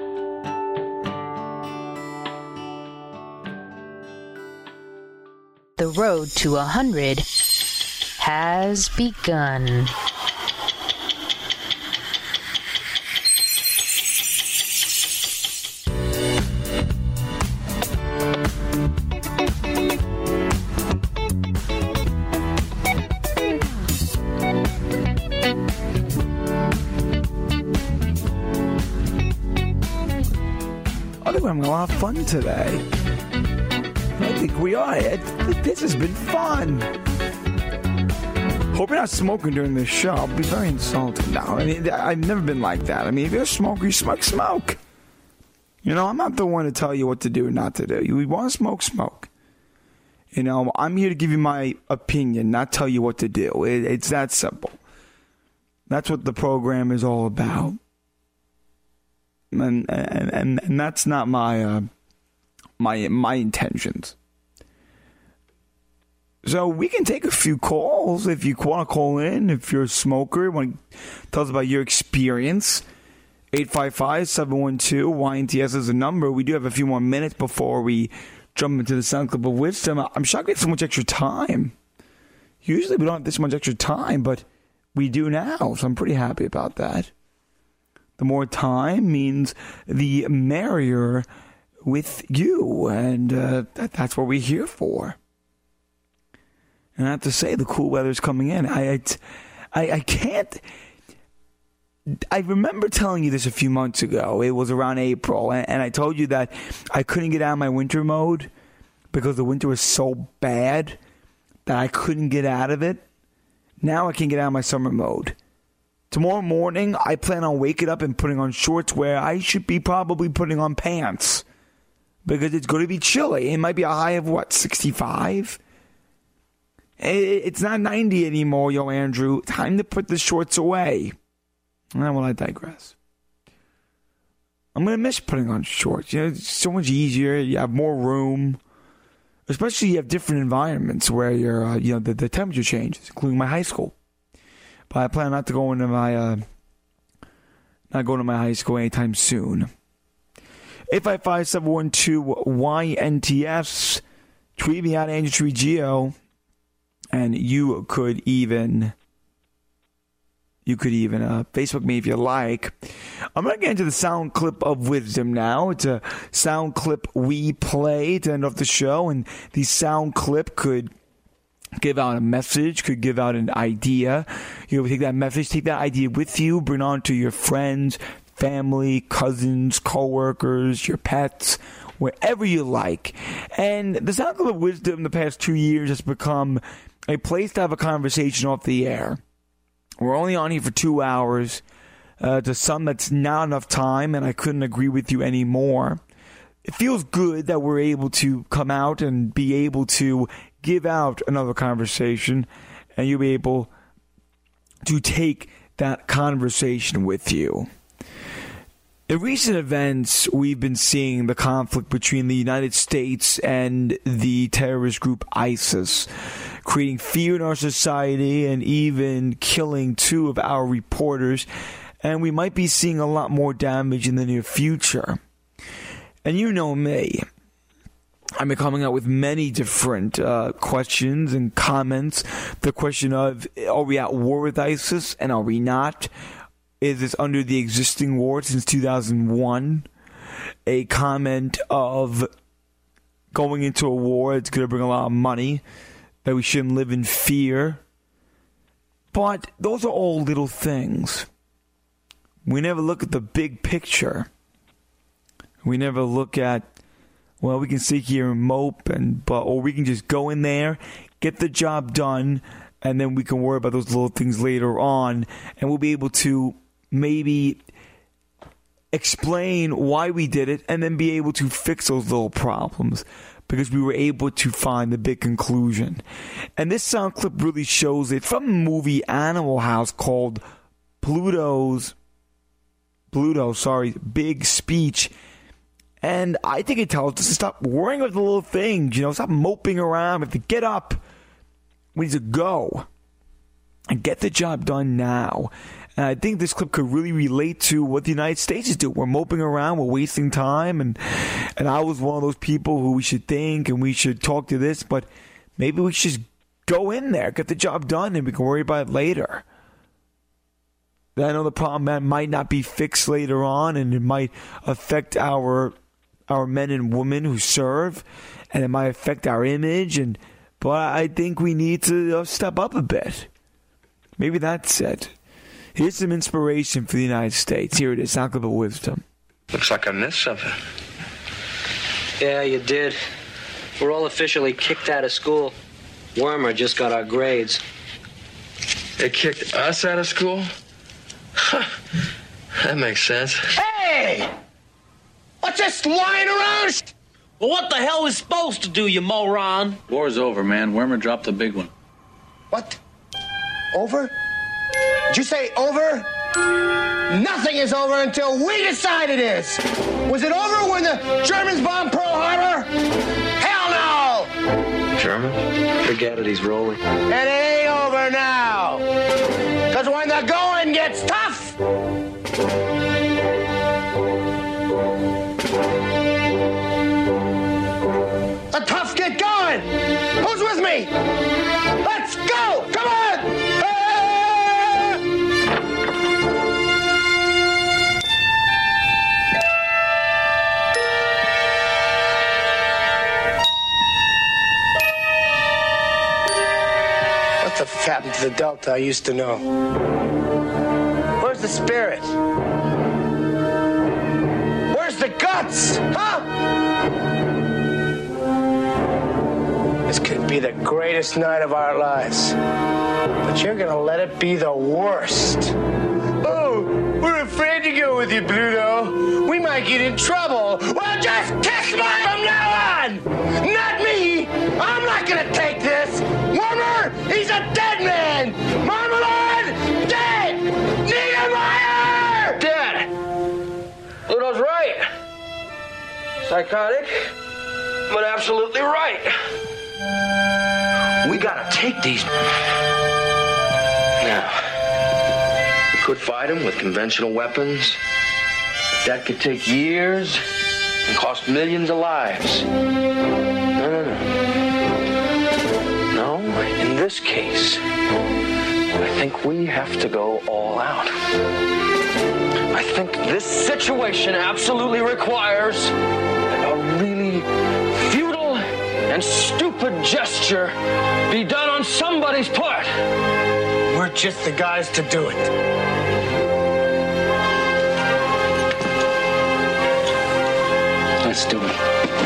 The road to one hundred has begun. I think we're having a lot of fun today. I think we are. It, this has been fun. Hope you're not smoking during this show. I'll be very insulted now. I mean, I've never been like that. I mean, if you're a smoker, you smoke, smoke. You know, I'm not the one to tell you what to do or not to do. You want to smoke, smoke. You know, I'm here to give you my opinion, not tell you what to do. It, it's that simple. That's what the program is all about. And and and, and that's not my uh, my my intentions. So we can take a few calls if you want to call in. If you're a smoker, want to tell us about your experience. eight five five, seven one two, Y N T S is a number. We do have a few more minutes before we jump into the sound clip of wisdom. I'm shocked we have so much extra time. Usually we don't have this much extra time, but we do now, so I'm pretty happy about that. The more time means the merrier with you, and uh, that, that's what we're here for. And I have to say, the cool weather's coming in. I, I, I can't... I remember telling you this a few months ago. It was around April, and, and I told you that I couldn't get out of my winter mode because the winter was so bad that I couldn't get out of it. Now I can get out of my summer mode. Tomorrow morning, I plan on waking up and putting on shorts where I should be probably putting on pants. Because it's going to be chilly. It might be a high of, what, sixty-five? It's not ninety anymore, yo, Andrew. Time to put the shorts away. Well, I digress. I'm going to miss putting on shorts. You know, it's so much easier. You have more room. Especially you have different environments where you're, uh, you know, the, the temperature changes, including my high school. But I plan not to go into my, uh, not going to my high school anytime soon. eight five five, seven one two, Y N T S. Tweet me out, Andrew Trigio. And you could even, you could even uh, Facebook me if you like. I'm going to get into the sound clip of wisdom now. It's a sound clip we play to end off the show. And the sound clip could give out a message, could give out an idea. You know, take that message, take that idea with you, bring it on to your friends, family, cousins, coworkers, your pets, wherever you like. And the Sound Clip of Wisdom in the past two years has become a place to have a conversation off the air. We're only on here for two hours. Uh, to some, that's not enough time, and I couldn't agree with you anymore. It feels good that we're able to come out and be able to give out another conversation, and you'll be able to take that conversation with you. In recent events, we've been seeing the conflict between the United States and the terrorist group ISIS, creating fear in our society and even killing two of our reporters, and we might be seeing a lot more damage in the near future. And you know me. I've been coming out with many different uh, questions and comments. The question of, are we at war with ISIS and are we not? Is this under the existing war since two thousand one? A comment of going into a war, it's going to bring a lot of money, that we shouldn't live in fear. But those are all little things. We never look at the big picture. We never look at, well, we can sit here and mope, and but or we can just go in there, get the job done, and then we can worry about those little things later on, and we'll be able to maybe explain why we did it, and then be able to fix those little problems because we were able to find the big conclusion. And this sound clip really shows it from the movie Animal House called Pluto's Pluto, sorry, Big Speech. And I think it tells us to stop worrying about the little things, you know, stop moping around. We have to get up. We need to go and get the job done now. And I think this clip could really relate to what the United States is doing. We're moping around, we're wasting time, and and I was one of those people who we should think and we should talk to this, but maybe we should just go in there, get the job done, and we can worry about it later. I know the problem might not be fixed later on, and it might affect our our men and women who serve, and it might affect our image. And but I think we need to uh, step up a bit. Maybe that's it. Here's some inspiration for the United States. Here it is, Sound Clip of Wisdom. Looks like I missed something. Yeah, you did. We're all officially kicked out of school. Wormer just got our grades. They kicked us out of school? Huh. That makes sense. Hey! What's this lying around? Well, what the hell is supposed to do, you moron? War's over, man. Wormer dropped the big one. What? Over? Did you say over? Nothing is over until we decide it is. Was it over when the Germans bombed Pearl Harbor? Hell no! German? Forget it, he's rolling. And it ain't over now. Because when the going gets tough, the tough get going. Who's with me? Let's go! Come on! What the f happened to the Delta I used to know? Where's the spirit? Where's the guts? Huh? This could be the greatest night of our lives. But you're gonna let it be the worst. Oh, we're afraid to go with you, Pluto. We might get in trouble. Well, just kiss me from now on! Not me! I'm not gonna take this! Wormer, he's a dead man! Marmalade, dead! Niedermeyer, Dad! Pluto's right. Psychotic, but absolutely right. We gotta take these. Now, we could fight them with conventional weapons. That could take years and cost millions of lives. No, no, no. No, in this case, I think we have to go all out. I think this situation absolutely requires a really futile and stupid gesture be done on somebody's part. We're just the guys to do it. Let's do it.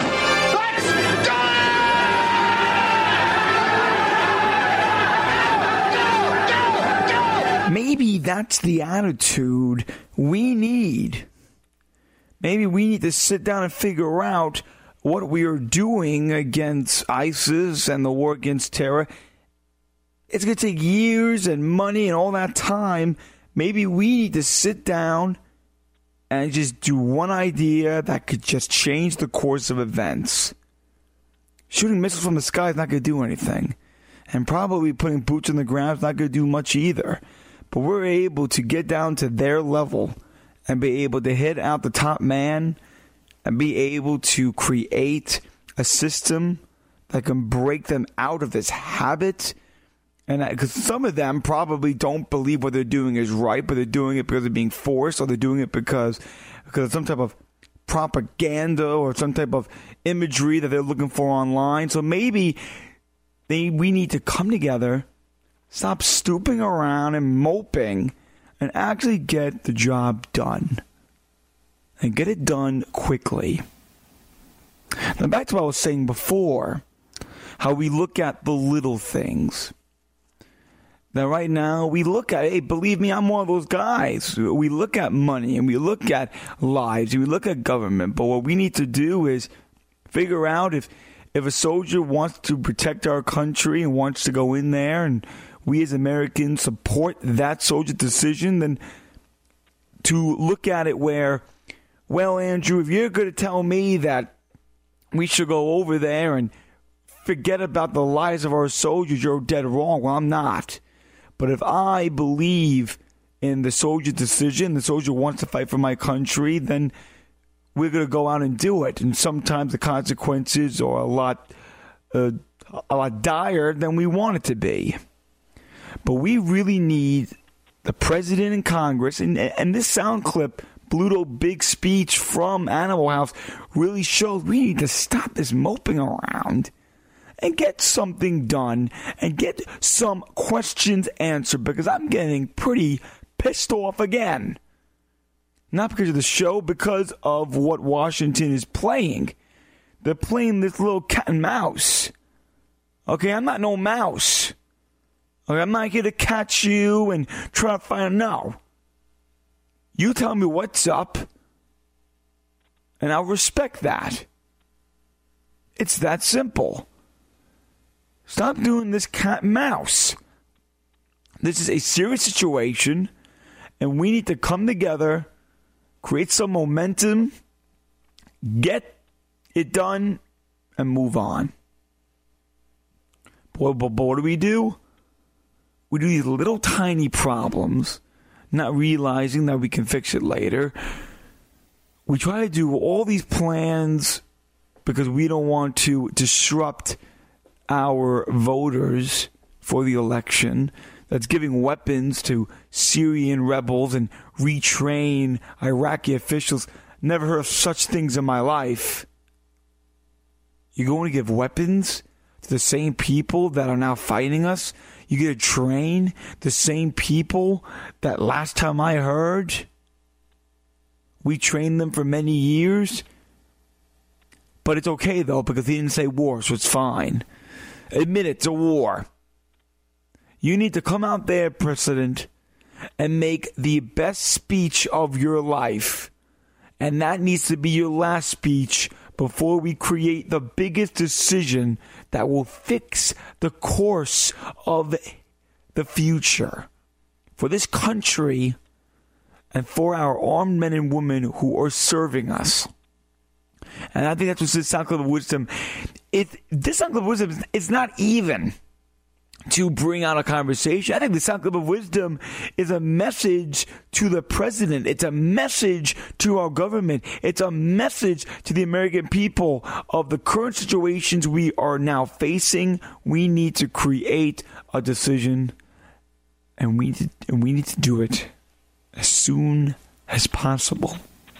Maybe that's the attitude we need. Maybe we need to sit down and figure out what we are doing against ISIS and the war against terror. It's going to take years and money and all that time. Maybe we need to sit down and just do one idea that could just change the course of events. Shooting missiles from the sky is not going to do anything. And probably putting boots on the ground is not going to do much either. But we're able to get down to their level and be able to hit out the top man and be able to create a system that can break them out of this habit. And because some of them probably don't believe what they're doing is right, but they're doing it because they're being forced, or they're doing it because because of some type of propaganda or some type of imagery that they're looking for online. So maybe they we need to come together, Stop stooping around and moping and actually get the job done. And get it done quickly. Now, back to what I was saying before, how we look at the little things. Now, right now, we look at, hey, believe me, I'm one of those guys. We look at money and we look at lives and we look at government. But what we need to do is figure out if, if a soldier wants to protect our country and wants to go in there and we as Americans support that soldier decision, then to look at it where, well, Andrew, if you're going to tell me that we should go over there and forget about the lives of our soldiers, you're dead wrong. Well, I'm not. But if I believe in the soldier decision, the soldier wants to fight for my country, then we're going to go out and do it. And sometimes the consequences are a lot, uh, a lot dire than we want it to be. But we really need the president and Congress, and, and this sound clip, Bluto big speech from Animal House, really shows we need to stop this moping around and get something done and get some questions answered, because I'm getting pretty pissed off again. Not because of the show, because of what Washington is playing. They're playing this little cat and mouse. Okay, I'm not no mouse. Okay, I'm not here to catch you and try to find, no. You tell me what's up, and I'll respect that. It's that simple. Stop doing this cat and mouse. This is a serious situation, and we need to come together, create some momentum, get it done, and move on. But, but, but what do we do? We do these little tiny problems, not realizing that we can fix it later. We try to do all these plans because we don't want to disrupt our voters for the election. That's giving weapons to Syrian rebels and retrain Iraqi officials. Never heard of such things in my life. You're going to give weapons to the same people that are now fighting us? You get to train the same people that last time I heard, we trained them for many years? But it's okay, though, because he didn't say war, so it's fine. Admit it's a war. You need to come out there, President, and make the best speech of your life. And that needs to be your last speech before we create the biggest decision that will fix the course of the future for this country and for our armed men and women who are serving us. And I think that's what this sound clip of wisdom. It, this sound clip of wisdom is not even to bring out a conversation. I think the sound clip of wisdom is a message to the president. It's a message to our government. It's a message to the American people of the current situations we are now facing. We need to create a decision, and we need to, and we need to do it as soon as possible.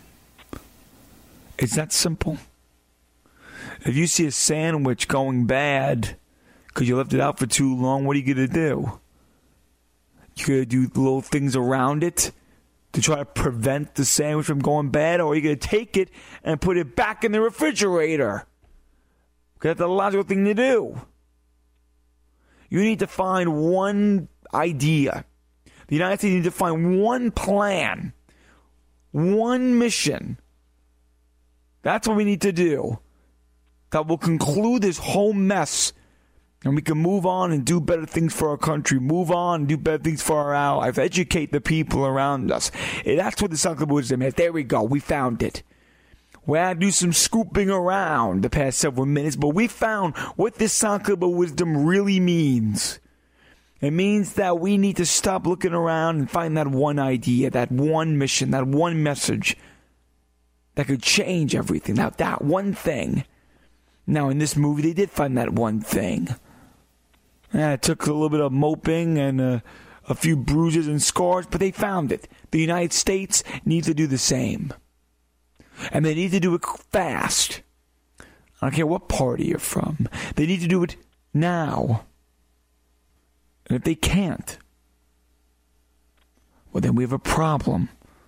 It's that simple. If you see a sandwich going bad because you left it out for too long, what are you going to do? You're going to do little things around it to try to prevent the sandwich from going bad, or are you going to take it and put it back in the refrigerator? Because that's the logical thing to do. You need to find one idea. The United States needs to find one plan, one mission. That's what we need to do. That will conclude this whole mess. And we can move on and do better things for our country. Move on and do better things for our allies. Educate the people around us. And that's what the Sound Clip of Wisdom is. There we go. We found it. We had to do some scooping around the past several minutes, but we found what this Sound Clip of Wisdom really means. It means that we need to stop looking around and find that one idea, that one mission, that one message that could change everything. Now, that one thing. Now, in this movie, they did find that one thing. Yeah, it took a little bit of moping and uh, a few bruises and scars, but they found it. The United States needs to do the same. And they need to do it fast. I don't care what party you're from. They need to do it now. And if they can't, well, then we have a problem.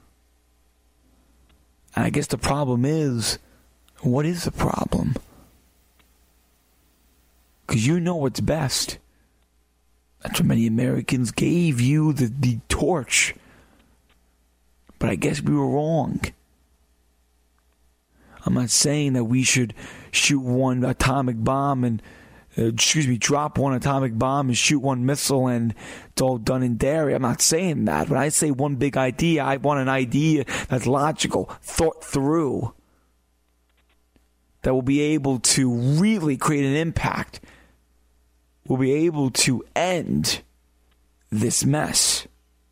And I guess the problem is, what is the problem? Because you know what's best. That's what many Americans gave you the, the torch. But I guess we were wrong. I'm not saying that we should shoot one atomic bomb and, uh, excuse me, drop one atomic bomb and shoot one missile and it's all done in dairy. I'm not saying that. When I say one big idea, I want an idea that's logical, thought through, that will be able to really create an impact, will be able to end this mess.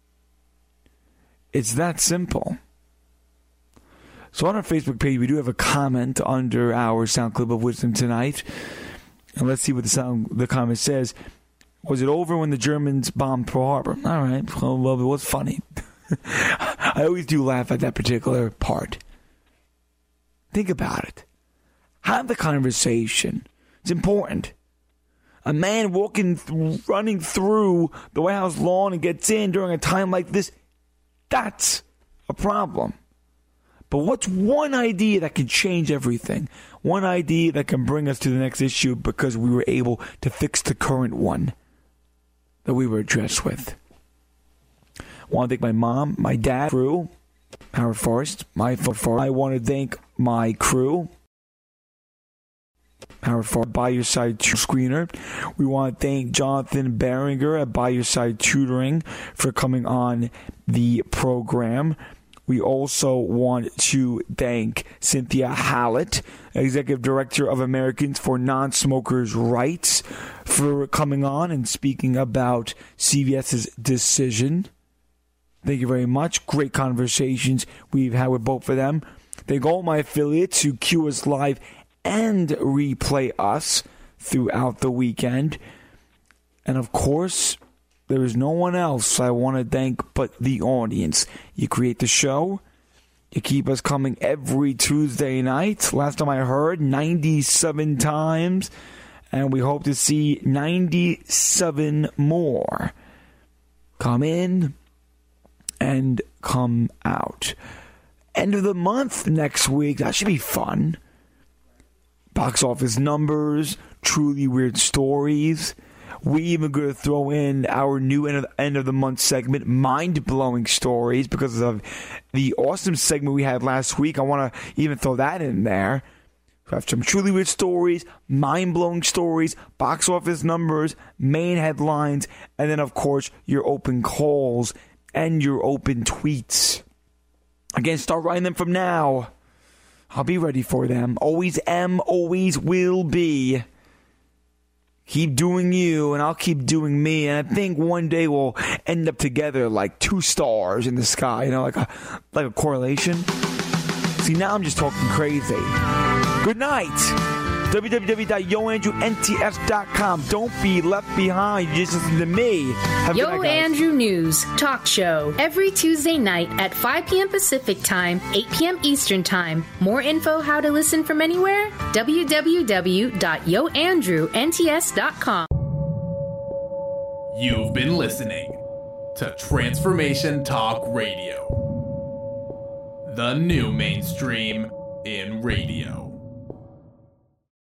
It's that simple. So on our Facebook page, we do have a comment under our sound clip of wisdom tonight. And let's see what the sound the comment says. Was it over when the Germans bombed Pearl Harbor? All right. Well, it was funny. I always do laugh at that particular part. Think about it. Have the conversation. It's important. A man walking, th- running through the White House lawn and gets in during a time like this, that's a problem. But what's one idea that can change everything? One idea that can bring us to the next issue because we were able to fix the current one that we were addressed with. I want to thank my mom, my dad, crew, Howard Forrest, my Forrest. I want to thank my crew, Howard Forrest, By Your Side Screener. We want to thank Jonathan Berenger at By Your Side Tutoring for coming on the program. We also want to thank Cynthia Hallett, Executive Director of Americans for Non-Smokers' Rights, for coming on and speaking about CVS's decision. Thank you very much. Great conversations we've had with both of them. Thank all my affiliates who cue us live and replay us throughout the weekend. And of course, there is no one else I want to thank but the audience. You create the show. You keep us coming every Tuesday night. Last time I heard, ninety-seven times. And we hope to see ninety-seven more. Come in and come out. End of the month next week. That should be fun. Box office numbers, truly weird stories. We even going to throw in our new end of, end of the month segment, mind-blowing stories, because of the awesome segment we had last week. I want to even throw that in there. We have some truly weird stories, mind-blowing stories, box office numbers, main headlines, and then, of course, your open calls and your open tweets. Again, start writing them from now. I'll be ready for them. Always am, always will be. Keep doing you, and I'll keep doing me. And I think one day we'll end up together like two stars in the sky, you know, like a like a correlation. See, now I'm just talking crazy. Good night. w w w dot yo andrew n t s dot com. Don't be left behind. You just listen to me. Have Yo night, Andrew News Talk Show every Tuesday night at five p.m. Pacific Time, eight p.m. Eastern Time. More info how to listen from anywhere? w w w dot yo andrew n t s dot com. You've been listening to Transformation Talk Radio, the new mainstream in radio.